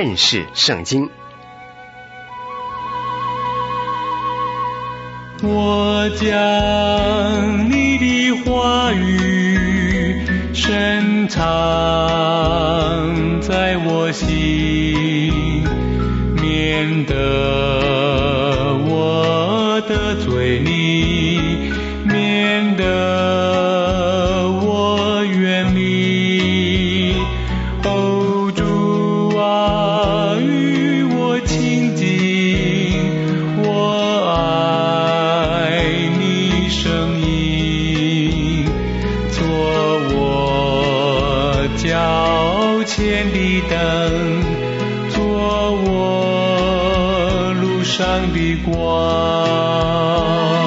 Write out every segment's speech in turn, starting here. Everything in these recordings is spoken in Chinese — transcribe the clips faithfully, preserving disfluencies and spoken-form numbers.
认识圣经。 我将你的话语深藏在我心，免得我得罪你，免得我远离。哦，主啊，与我亲近，我爱你声音，做我脚前的灯，做我路上的光。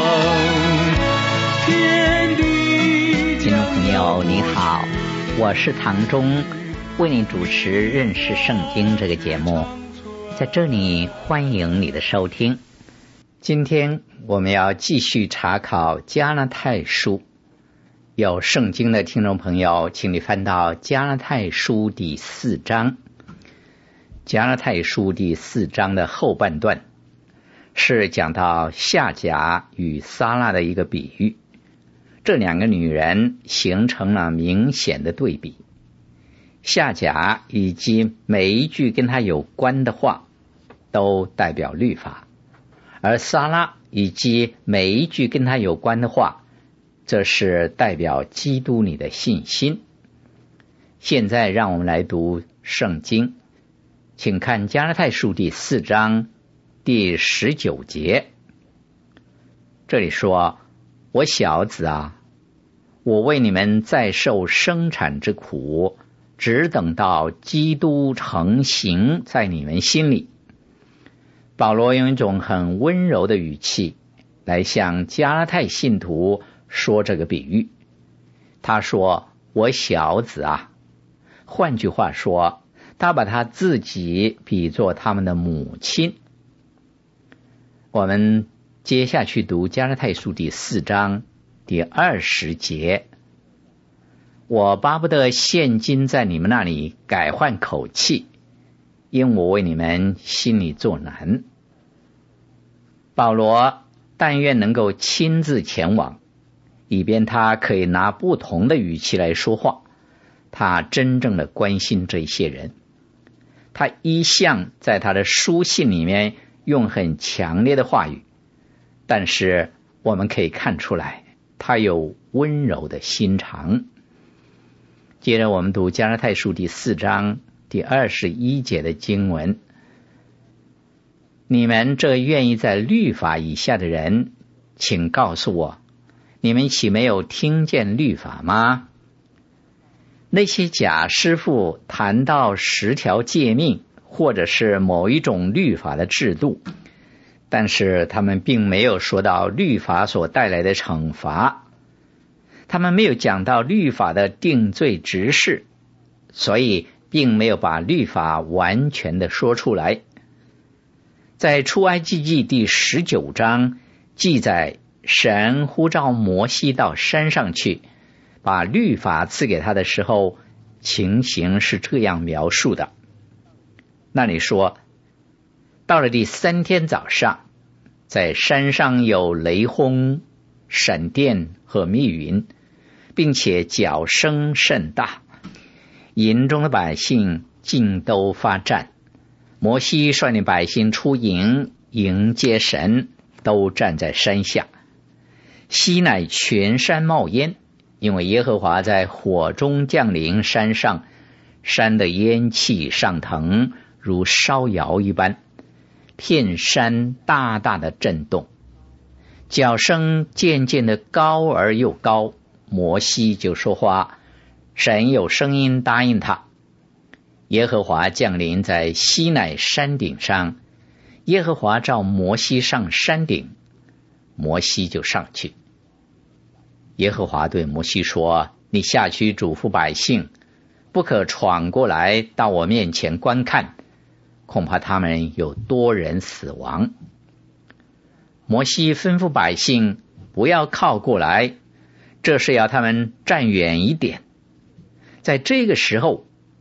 天地听众朋友你好，我是唐忠，为你主持认识圣经这个节目，在这里欢迎你的收听。今天我们要继续查考加拉太书，有圣经的听众朋友请你翻到加拉太书第四章。加拉太书第四章的后半段是讲到夏甲与撒拉的一个比喻，这两个女人形成了明显的对比。夏甲以及每一句跟她有关的话都代表律法，而撒拉以及每一句跟她有关的话，这是代表基督里的信心。现在让我们来读圣经，请看加拉太书第四章第十九节。这里说，我小子啊，我为你们再受生产之苦，只等到基督成形在你们心里。保罗用一种很温柔的语气来向加拉太信徒说这个比喻。他说，我小子啊，换句话说，他把他自己比作他们的母亲。我们接下去读加拉太书第四章第二十节。我巴不得现今在你们那里改换口气，因我为你们心里作难。保罗但愿能够亲自前往，以便他可以拿不同的语气来说话。他真正的关心这些人，他一向在他的书信里面用很强烈的话语，但是我们可以看出来他有温柔的心肠。接着我们读加拉太书第四章第二十一节的经文，你们这愿意在律法以下的人，请告诉我，你们岂没有听见律法吗？那些假师傅谈到十条诫命或者是某一种律法的制度，但是他们并没有说到律法所带来的惩罚，他们没有讲到律法的定罪执事，所以并没有把律法完全的说出来。在出埃及记第十九章记载，神呼召摩西到山上去，把律法赐给他的时候，情形是这样描述的。那里说，到了第三天早上，在山上有雷轰、闪电和密云，并且角声甚大，营中的百姓尽都发战。摩西率领百姓出营迎接神，都站在山下。西乃全山冒烟，因为耶和华在火中降临山上，山的烟气上腾，如烧窑一般，片山大大的震动，角声渐渐的高而又高。摩西就说话，神有声音答应他。耶和华降临在西乃山顶上，耶和华召摩西上山顶，摩西就上去。耶和华对摩西说，你下去嘱咐百姓，不可闯过来到我面前观看，恐怕他们有多人死亡。摩西吩咐百姓不要靠过来，这是要他们站远一点。在这个时候，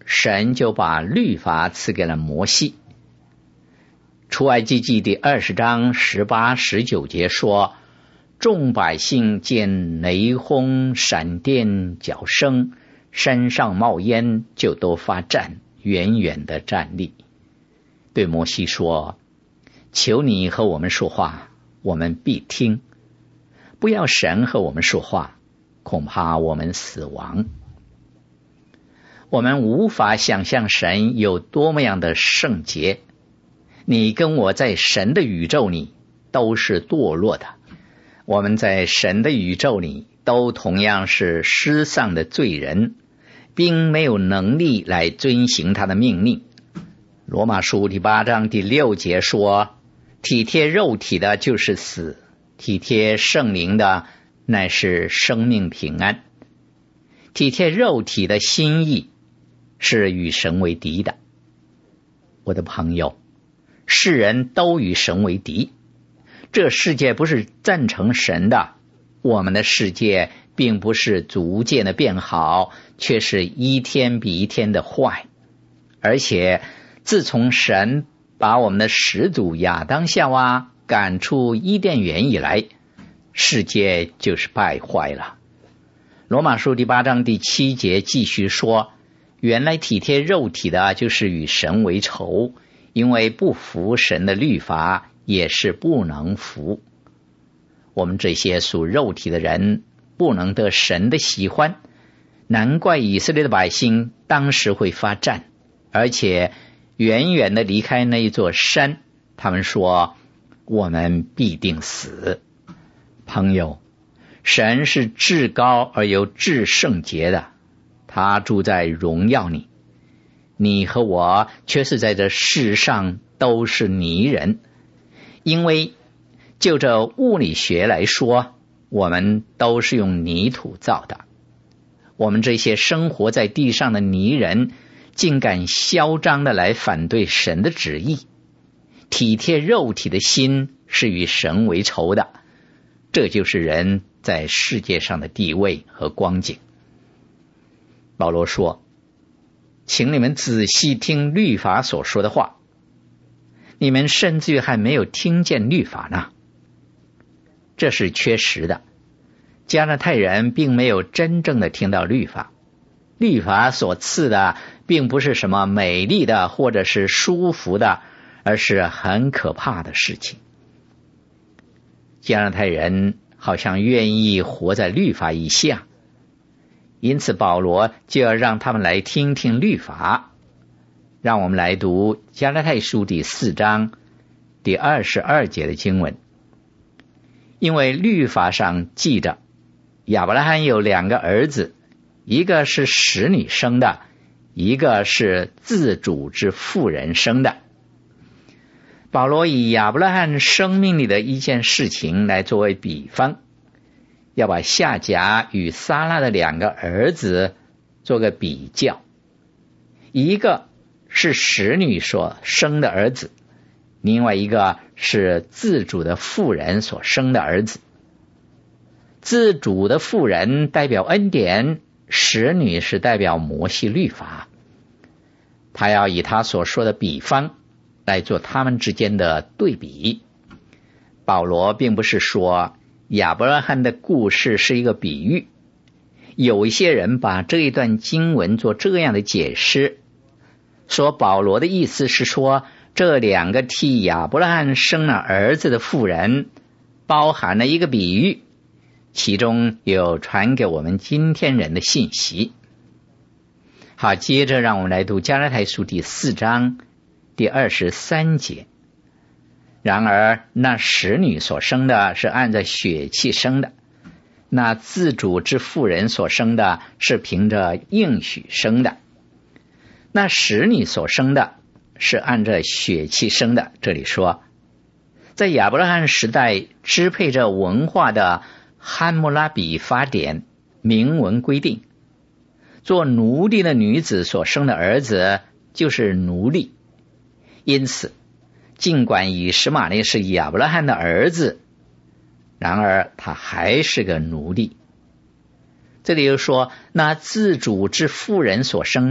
神就把律法赐给了摩西。出埃及记第二十章十八、十九节说，众百姓见雷轰、闪电、角声，山上冒烟，就都发战，远远的站立，对摩西说，求你和我们说话，我们必听，不要神和我们说话，恐怕我们死亡。我们无法想象神有多么样的圣洁，你跟我在神的宇宙里都是堕落的，我们在神的宇宙里都同样是失丧的罪人，并没有能力来遵行他的命令。罗马书第八章第六节说，体贴肉体的就是死，体贴圣灵的乃是生命平安。体贴肉体的心意是与神为敌的。我的朋友，世人都与神为敌，这世界不是赞成神的，我们的世界并不是逐渐的变好，却是一天比一天的坏。而且自从神把我们的始祖亚当夏娃赶出伊甸园以来，世界就是败坏了。罗马书第八章第七节继续说，原来体贴肉体的就是与神为仇，因为不服神的律法，也是不能服。我们这些属肉体的人不能得神的喜欢，难怪以色列的百姓当时会发战，而且远远的离开那一座山，他们说我们必定死。朋友，神是至高而又至圣洁的，他住在荣耀里，你和我却是在这世上都是泥人。因为就这物理学来说，我们都是用泥土造的。我们这些生活在地上的泥人，竟敢嚣张的来反对神的旨意，体贴肉体的心是与神为仇的。这就是人在世界上的地位和光景。保罗说，请你们仔细听律法所说的话，你们甚至于还没有听见律法呢。这是确实的，加拉太人并没有真正的听到律法，律法所赐的并不是什么美丽的或者是舒服的，而是很可怕的事情。加拉太人好像愿意活在律法以下，因此保罗就要让他们来听听律法。让我们来读加拉太书第四章第二十二节的经文。因为律法上记着，亚伯拉罕有两个儿子，一个是使女生的，一个是自主之妇人生的。保罗以亚伯拉罕生命里的一件事情来作为比方，要把夏甲与撒拉的两个儿子做个比较。一个是使女所生的儿子，另外一个是自主的妇人所生的儿子。自主的妇人代表恩典，使女是代表摩西律法。他要以他所说的比方来做他们之间的对比。保罗并不是说亚伯拉罕的故事是一个比喻，有一些人把这一段经文做这样的解释，说保罗的意思是说，这两个替亚伯拉罕生了儿子的妇人包含了一个比喻，其中有传给我们今天人的信息。好，接着让我们来读加拉太书第四章第二十三节。然而那使女所生的是按着血气生的，那自主之妇人所生的是凭着应许生的。那使女所生的是按着血气生的。这里说，在亚伯拉罕时代支配着文化的汉谟拉比法典明文规定，做奴隶的女子所生的儿子就是奴隶。因此尽管以实玛利是亚伯拉罕的儿子，然而他还是个奴隶。这里又说，那自主之妇人所生的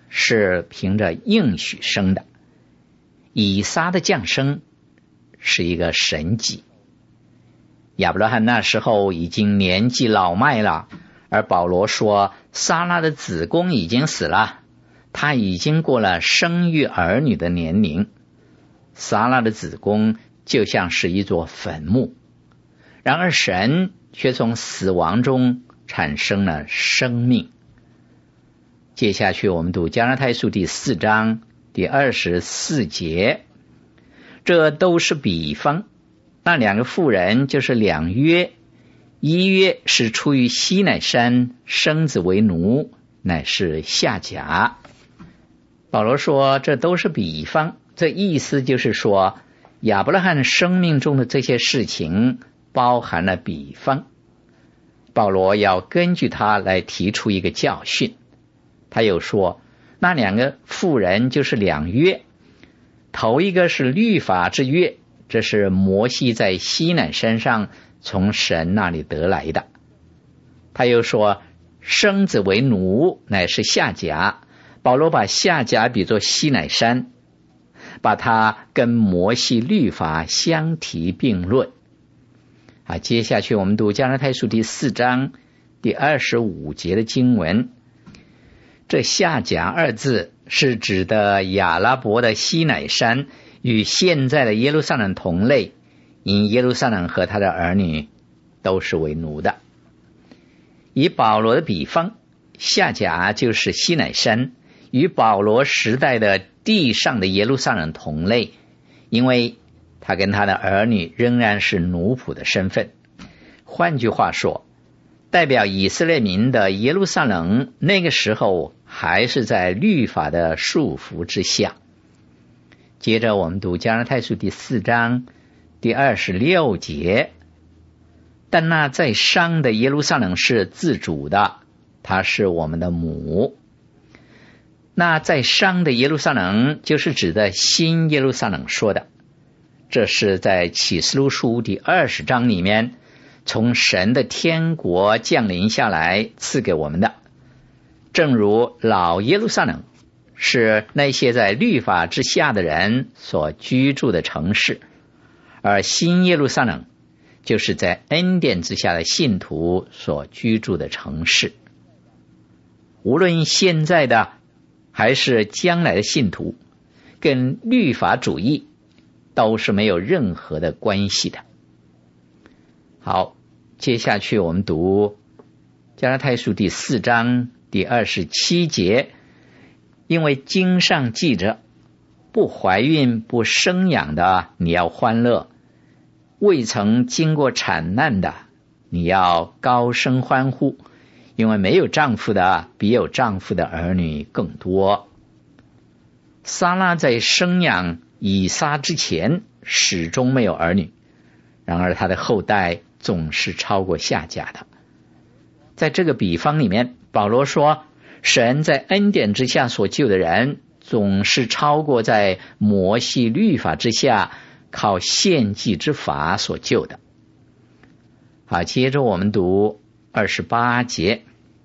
是凭着应许生的，以撒的降生是一个神迹。亚伯拉罕那时候已经年纪老迈了，而保罗说撒拉的子宫已经死了，他已经过了生育儿女的年龄。撒拉的子宫就像是一座坟墓，然而神却从死亡中产生了生命。接下去我们读加拉太书第四章第二十四节，这都是比方。那两个妇人就是两约，一约是出于西乃山，生子为奴，乃是夏甲。保罗说这都是比方，这意思就是说亚伯拉罕生命中的这些事情包含了比方。保罗要根据他来提出一个教训。他又说那两个妇人就是两约，头一个是律法之约，这是摩西在西乃山上从神那里得来的。他又说生子为奴，乃是夏甲。保罗把夏甲比作西乃山，把它跟摩西律法相提并论。啊，接下去我们读加拉太书第四章第二十五节的经文。这夏甲二字是指的亚拉伯的西乃山，与现在的耶路撒冷同类，因耶路撒冷和他的儿女都是为奴的。以保罗的比方，夏甲就是西乃山，与保罗时代的地上的耶路撒冷同类，因为他跟他的儿女仍然是奴仆的身份。换句话说，代表以色列民的耶路撒冷那个时候还是在律法的束缚之下。接着我们读加拉太书第四章第二十六节，但那在上的耶路撒冷是自主的，它是我们的母。那在上的耶路撒冷就是指的新耶路撒冷说的，这是在启示录书第二十章里面从神的天国降临下来赐给我们的。正如老耶路撒冷是那些在律法之下的人所居住的城市，而新耶路撒冷就是在恩典之下的信徒所居住的城市。无论现在的还是将来的信徒，跟律法主义都是没有任何的关系的。好，接下去我们读加拉太书第四章第二十七节，因为经上记着，不怀孕不生养的你要欢乐，未曾经过产难的你要高声欢呼，因为没有丈夫的比有丈夫的儿女更多。撒拉在生养以撒之前始终没有儿女，然而他的后代总是超过夏甲的。在这个比方里面，保罗说神在恩典之下所救的人总是超过在摩西律法之下靠献祭之法所救的。好，接着我们读二十八节，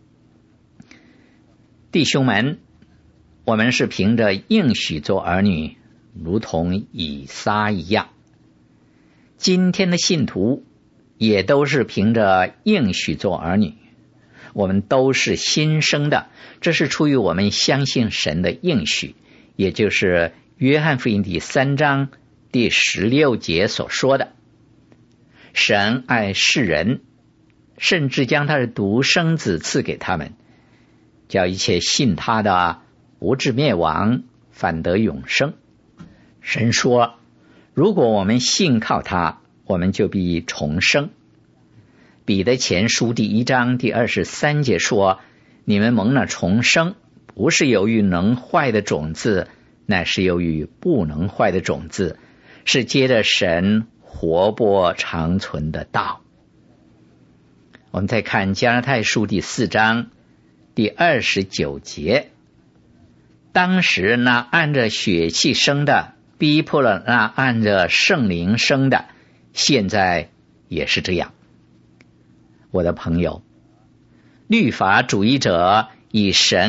弟兄们，我们是凭着应许做儿女，如同以撒一样。今天的信徒也都是凭着应许做儿女，我们都是新生的，这是出于我们相信神的应许，也就是约翰福音第三章第十六节所说的，神爱世人，甚至将他的独生子赐给他们，叫一切信他的不至灭亡，反得永生。神说，如果我们信靠他，我们就必重生。彼得前书第一章第二十三节说，你们蒙了重生，不是由于能坏的种子，乃是由于不能坏的种子，是接着神活泼长存的道。我们再看加拉太书第四章第二十九节，当时那按着血气生的逼迫了那按着圣灵生的，现在也是这样。我的朋友，律法主义者以神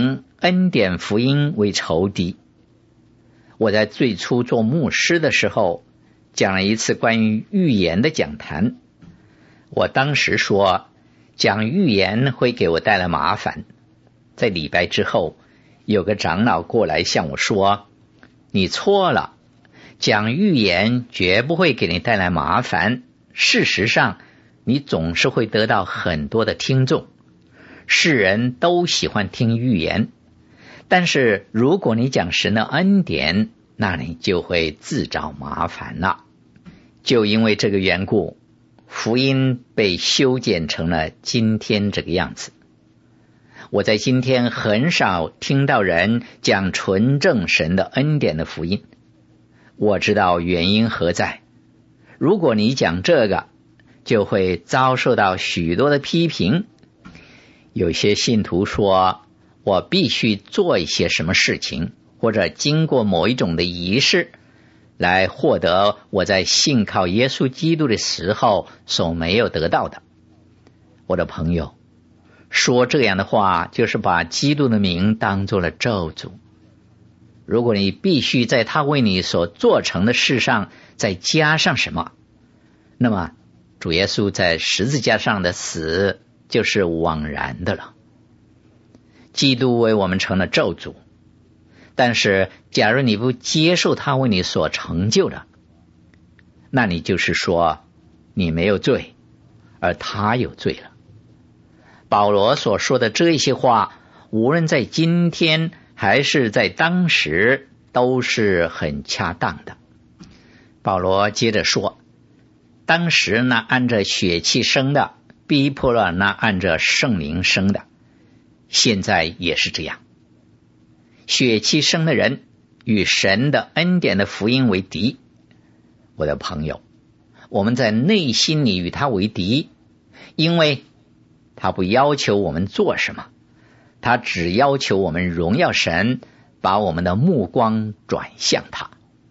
恩典福音为仇敌。我在最初做牧师的时候，讲了一次关于预言的讲坛。我当时说，讲预言会给我带来麻烦。在礼拜之后，有个长老过来向我说，你错了，讲预言绝不会给你带来麻烦，事实上你总是会得到很多的听众，世人都喜欢听预言，但是如果你讲神的恩典，那你就会自找麻烦了。就因为这个缘故，福音被修剪成了今天这个样子。我在今天很少听到人讲纯正神的恩典的福音，我知道原因何在。如果你讲这个，就会遭受到许多的批评。有些信徒说，我必须做一些什么事情，或者经过某一种的仪式，来获得我在信靠耶稣基督的时候所没有得到的。我的朋友，说这样的话，就是把基督的名当作了咒诅。如果你必须在他为你所做成的事上再加上什么，那么主耶稣在十字架上的死就是枉然的了。基督为我们成了咒诅，但是假如你不接受他为你所成就的，那你就是说你没有罪，而他有罪了。保罗所说的这些话，无论在今天还是在当时，都是很恰当的。保罗接着说，当时那按着血气生的，逼迫了那按着圣灵生的，现在也是这样。血气生的人与神的恩典的福音为敌。我的朋友，我们在内心里与他为敌，因为他不要求我们做什么，他只要求我们荣耀神，把我们的目光转向他。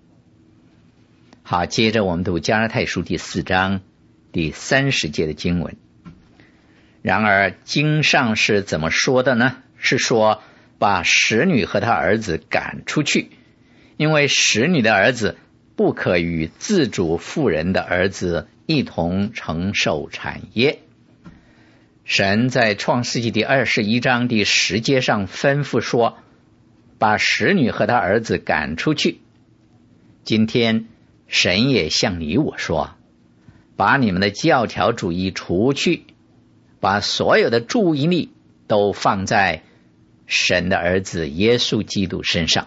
好，接着我们读加拉太书第四章第三十节的经文。然而经上是怎么说的呢？是说把使女和他儿子赶出去，因为使女的儿子不可与自主妇人的儿子一同承受产业。神在创世纪第二十一章第十节上吩咐说，把使女和他儿子赶出去。今天神也向你我说，把你们的教条主义除去，把所有的注意力都放在神的儿子耶稣基督身上。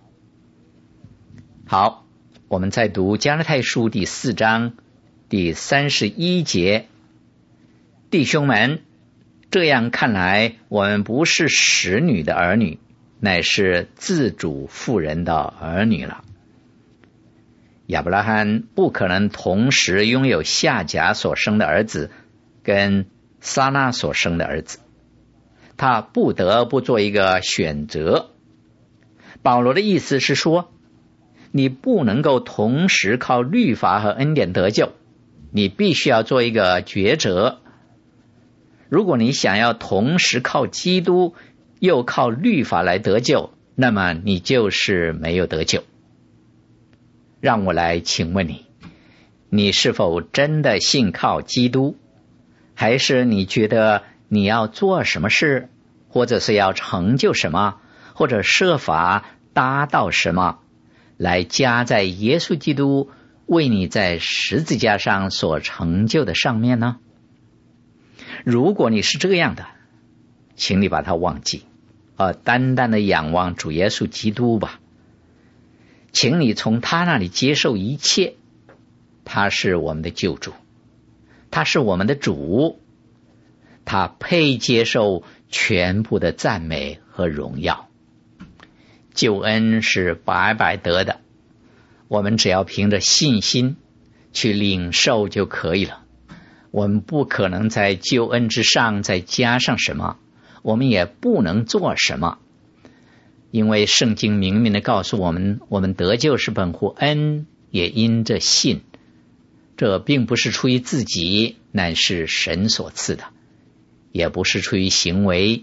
好，我们再读加拉太书第四章第三十一节。弟兄们，这样看来，我们不是使女的儿女，乃是自主妇人的儿女了。亚伯拉罕不可能同时拥有夏甲所生的儿子跟撒拉所生的儿子，他不得不做一个选择。保罗的意思是说，你不能够同时靠律法和恩典得救，你必须要做一个抉择。如果你想要同时靠基督又靠律法来得救，那么你就是没有得救。让我来请问你，你是否真的信靠基督，还是你觉得你要做什么事，或者是要成就什么，或者设法达到什么，来加在耶稣基督为你在十字架上所成就的上面呢？如果你是这样的，请你把它忘记，而单单的仰望主耶稣基督吧。请你从他那里接受一切，他是我们的救主，他是我们的主，他配接受全部的赞美和荣耀。救恩是白白得的，我们只要凭着信心去领受就可以了。我们不可能在救恩之上再加上什么，我们也不能做什么，因为圣经明明的告诉我们，我们得救是本乎恩，也因着信。这并不是出于自己，乃是神所赐的，也不是出于行为，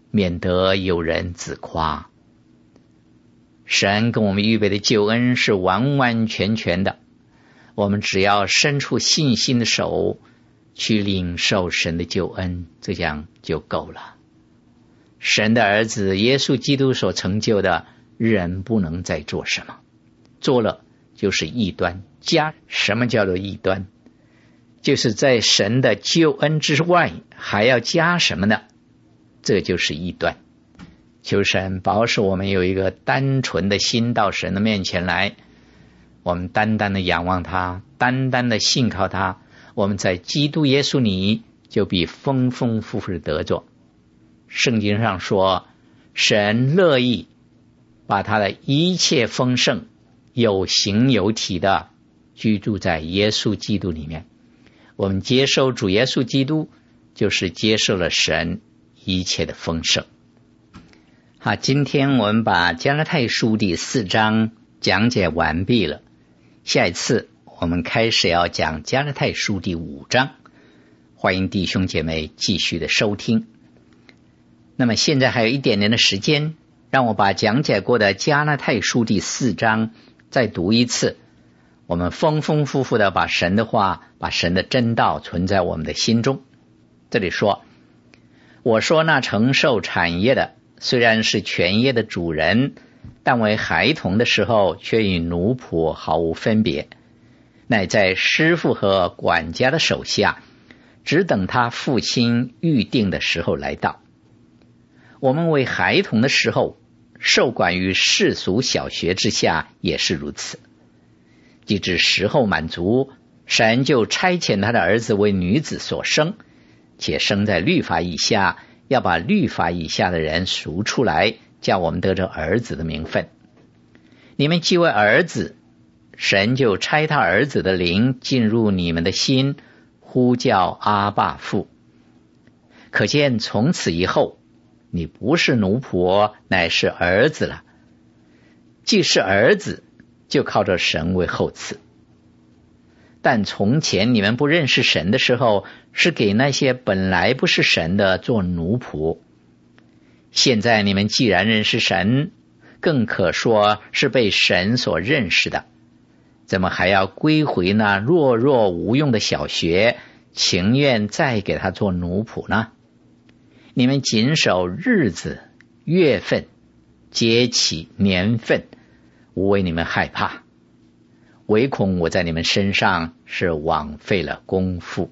免得有人自夸。神给我们预备的救恩是完完全全的，我们只要伸出信心的手去领受神的救恩，这样就够了。神的儿子耶稣基督所成就的，人不能再做什么，做了就是异端。加什么叫做异端？就是在神的救恩之外还要加什么呢？这就是异端。求神保守我们有一个单纯的心到神的面前来，我们单单的仰望他，单单的信靠他，我们在基督耶稣里就必丰丰富富的得着。圣经上说，神乐意把他的一切丰盛有形有体的居住在耶稣基督里面。我们接受主耶稣基督，就是接受了神一切的丰盛。好，今天我们把加拉太书第四章讲解完毕了，下一次我们开始要讲加拉太书第五章，欢迎弟兄姐妹继续的收听。那么现在还有一点点的时间，让我把讲解过的加拉太书第四章再读一次，我们丰丰富富的把神的话，把神的真道存在我们的心中。这里说，我说那承受产业的虽然是全业的主人，但为孩童的时候却与奴仆毫无分别，乃在师傅和管家的手下，只等他父亲预定的时候来到。我们为孩童的时候受管于世俗小学之下也是如此，及至时候满足，神就差遣他的儿子为女子所生，且生在律法以下，要把律法以下的人赎出来，叫我们得着儿子的名分。你们既为儿子，神就差他儿子的灵进入你们的心，呼叫阿爸父。可见从此以后，你不是奴仆，乃是儿子了。既是儿子，就靠着神为后嗣。但从前你们不认识神的时候，是给那些本来不是神的做奴仆。现在你们既然认识神，更可说是被神所认识的，怎么还要归回那弱弱无用的小学，情愿再给他做奴仆呢？你们谨守日子、月份、节期、年份，无为你们害怕，唯恐我在你们身上是枉费了功夫。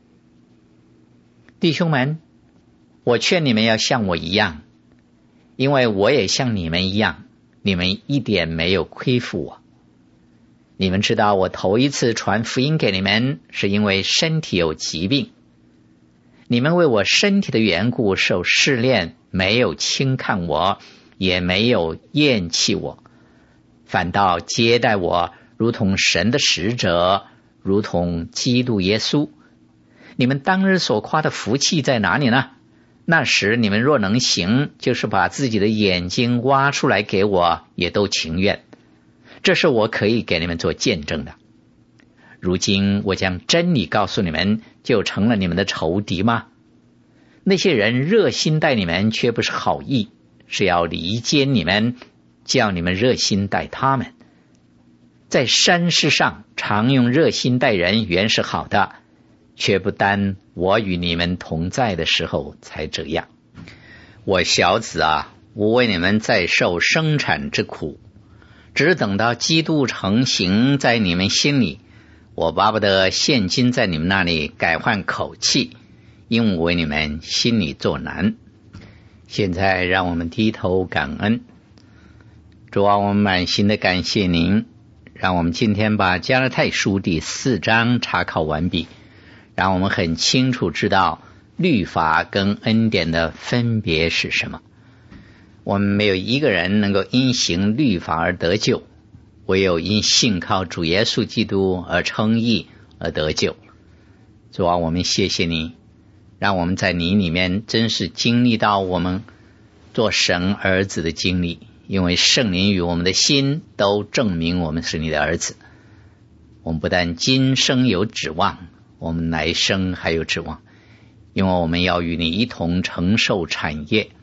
弟兄们，我劝你们要像我一样，因为我也像你们一样，你们一点没有亏负我。你们知道我头一次传福音给你们，是因为身体有疾病。你们为我身体的缘故受试炼，没有轻看我，也没有厌弃我，反倒接待我，如同神的使者，如同基督耶稣。你们当日所夸的福气在哪里呢？那时你们若能行，就是把自己的眼睛挖出来给我，也都情愿。这是我可以给你们做见证的。如今我将真理告诉你们，就成了你们的仇敌吗？那些人热心待你们，却不是好意，是要离间你们，叫你们热心待他们。在山世上常用热心待人，原是好的，却不单我与你们同在的时候才这样。我小子啊，我为你们在受生产之苦，只等到基督成形在你们心里。我巴不得现今在你们那里改换口气，因我为你们心里作难。现在让我们低头感恩。主啊，我们满心的感谢您，让我们今天把加拉太书第四章查考完毕，让我们很清楚知道律法跟恩典的分别是什么。我们没有一个人能够因行律法而得救，唯有因信靠主耶稣基督而称义而得救。主啊，我们谢谢你，让我们在你里面真是经历到我们做神儿子的经历，因为圣灵与我们的心都证明我们是你的儿子。我们不但今生有指望，我们来生还有指望，因为我们要与你一同承受产业，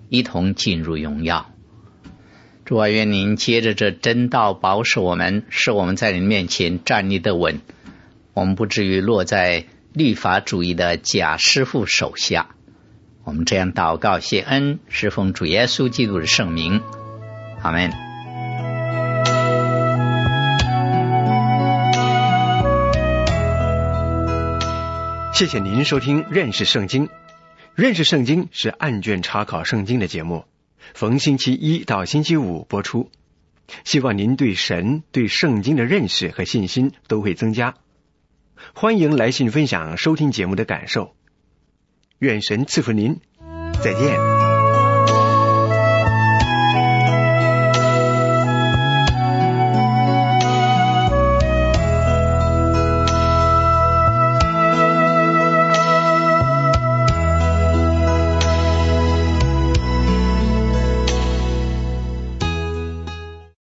一同进入荣耀。主啊，愿您接着这真道保守我们，使我们在您面前站立得稳，我们不至于落在律法主义的假师傅手下。我们这样祷告谢恩，是奉主耶稣基督的圣名，阿们。 谢谢您收听认识圣经。认识圣经是按卷查考圣经的节目，逢星期一到星期五播出。希望您对神、对圣经的认识和信心都会增加。欢迎来信分享收听节目的感受。愿神赐福您，再见。